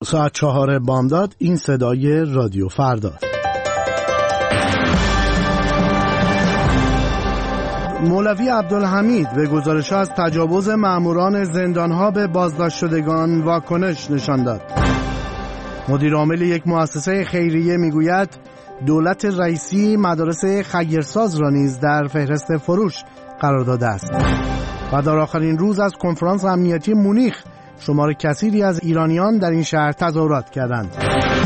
ساعت 4 بامداد. این صدای رادیو فردا. مولوی عبدالحمید به گزارش‌ها از تجاوز مأموران زندان‌ها به بازداشت شدگان واکنش نشان داد. مدیر عامل یک مؤسسه خیریه میگوید دولت رئیسی مدارس خیرساز را نیز در فهرست فروش قرار داده است. و در آخرین روز از کنفرانس امنیتی مونیخ شمار کثیری از ایرانیان در این شهر تظاهرات کردند.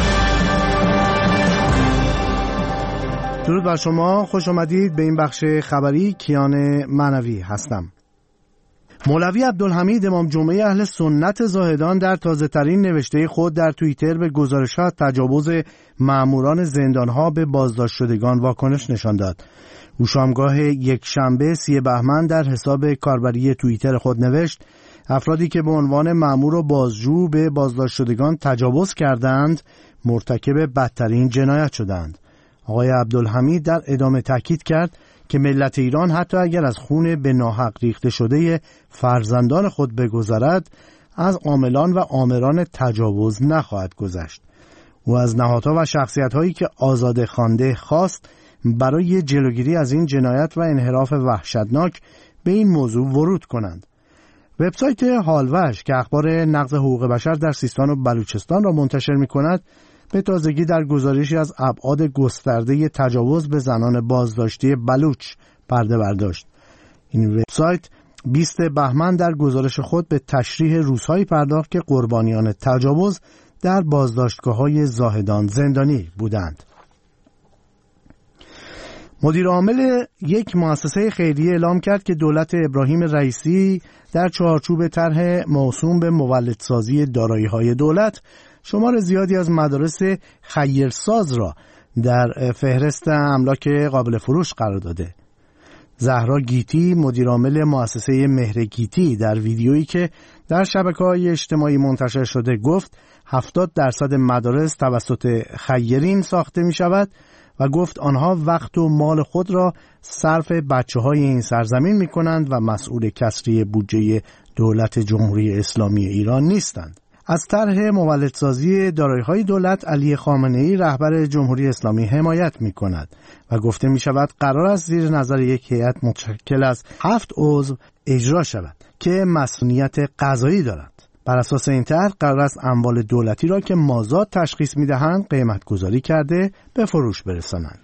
درود بر شما، خوش آمدید به این بخش خبری. کیان معنوی هستم. مولوی عبدالحمید امام جمعه اهل سنت زاهدان در تازه‌ترین نوشته خود در توییتر به گزارش‌ها تجاوز مأموران زندان‌ها به بازداشت شدگان واکنش نشان داد. او شامگاه یک شنبه 30 بهمن در حساب کاربری توییتر خود نوشت: افرادی که به عنوان مأمور و بازجو به بازداشت شدگان تجاوز کردند مرتکب بدترین جنایت شدند. آقای عبدالحمید در ادامه تاکید کرد که ملت ایران حتی اگر از خون به ناحق ریخته شده فرزندان خود بگذرد از عاملان و آمران تجاوز نخواهد گذشت. او از نهادها و شخصیت‌هایی که آزاده خوانده خواست برای جلوگیری از این جنایت و انحراف وحشتناک به این موضوع ورود کنند. وبسایت حالوش که اخبار نقض حقوق بشر در سیستان و بلوچستان را منتشر می‌کند به تازگی در گزارشی از ابعاد گسترده تجاوز به زنان بازداشتی بلوچ پرده برداشت. این وبسایت 20 بهمن در گزارش خود به تشریح روزهایی پرداخت که قربانیان تجاوز در بازداشتگاه‌های زاهدان زندانی بودند. مدیر عامل یک مؤسسه خیریه اعلام کرد که دولت ابراهیم رئیسی در چارچوب طرح موسوم به مولدسازی دارایی‌های دولت شمار زیادی از مدارس خیرساز را در فهرست املاک قابل فروش قرار داده. زهرا گیتی، مدیر عامل مؤسسه مهر گیتی، در ویدیویی که در شبکه‌های اجتماعی منتشر شده گفت 70% مدارس توسط خیرین ساخته می شود و گفت آنها وقت و مال خود را صرف بچه‌های این سرزمین می کنند و مسئول کسری بودجه دولت جمهوری اسلامی ایران نیستند. از طرح مولدسازی دارایی‌های دولت علی خامنه‌ای رهبر جمهوری اسلامی حمایت می‌کند و گفته می‌شود قرار است زیر نظر یک هیئت متشکل از 7 عضو اجرا شود که مسئولیت قضایی دارند. بر اساس این طرح قرار است اموال دولتی را که مازاد تشخیص می‌دهند قیمت‌گذاری کرده به فروش برسانند.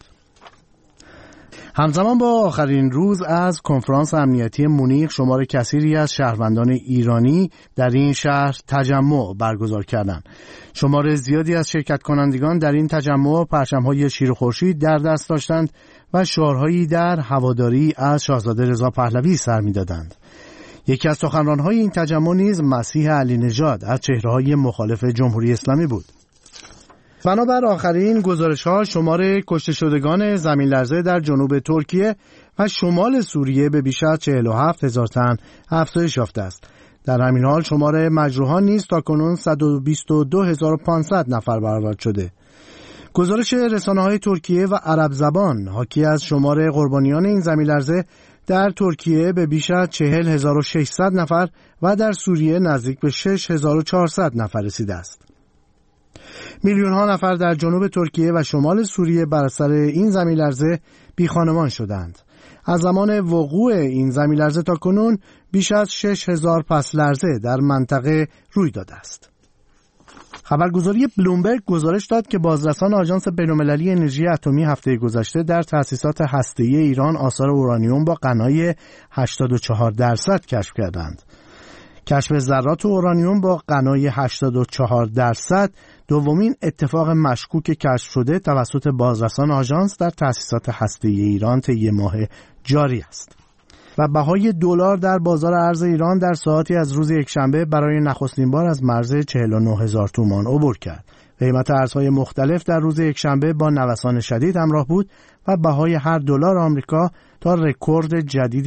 همزمان با آخرین روز از کنفرانس امنیتی مونیخ شمار کثیری از شهروندان ایرانی در این شهر تجمع برگزار کردند. شمار زیادی از شرکت کنندگان در این تجمع پرچم‌های شیر و خورشید در دست داشتند و شعارهایی در هواداری از شاهزاده رضا پهلوی سر می‌دادند. یکی از سخنران‌های این تجمع نیز مسیح علی نژاد از چهره‌های مخالف جمهوری اسلامی بود. بنابر آخرین گزارش‌ها شمار کشته شدگان زمین لرزه در جنوب ترکیه و شمال سوریه به بیش از 47,000 تن افزایش یافته است. در همین حال شمار مجروحان نیز تاکنون 122,500 نفر برآورد شده. گزارش رسانه‌های ترکیه و عرب زبان حاکی از شمار قربانیان این زمین لرزه در ترکیه به بیش از 40,600 نفر و در سوریه نزدیک به 6,400 نفر رسیده است. میلیون‌ها نفر در جنوب ترکیه و شمال سوریه بر اثر این زمین لرزه بی خانمان شدند. از زمان وقوع این زمین لرزه تا کنون بیش از 6,000 پس لرزه در منطقه روی داده است. خبرگزاری بلومبرگ گزارش داد که بازرسان آژانس بین‌المللی انرژی اتمی هفته گذشته در تأسیسات هسته‌ای ایران آثار اورانیوم با غنای 84% کشف کردند. کشف ذرات اورانیوم با غنای 84% دومین اتفاق مشکوک کشف شده توسط بازرسان آژانس در تأسیسات هسته‌ای ایران طی ماه جاری است. و بهای دلار در بازار ارز ایران در ساعتی از روز یکشنبه برای نخستین بار از مرز 49,000 تومان عبور کرد. قیمت ارزهای مختلف در روز یکشنبه با نوسان شدید همراه بود و بهای هر دلار آمریکا تا رکورد جدید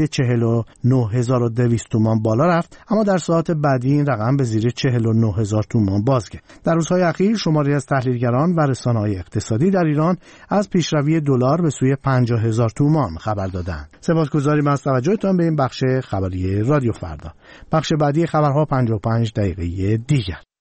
49,200 تومان بالا رفت، اما در ساعت بعدی این رقم به زیر 49,000 تومان بازگشت. در روزهای اخیر شماری از تحلیلگران و رسانه‌های اقتصادی در ایران از پیشروی دلار به سوی 50,000 تومان خبر دادند. سپاسگزاریم از توجهتان به این بخش خبری رادیو فردا. بخش بعدی خبرها 55 دقیقه دیگر.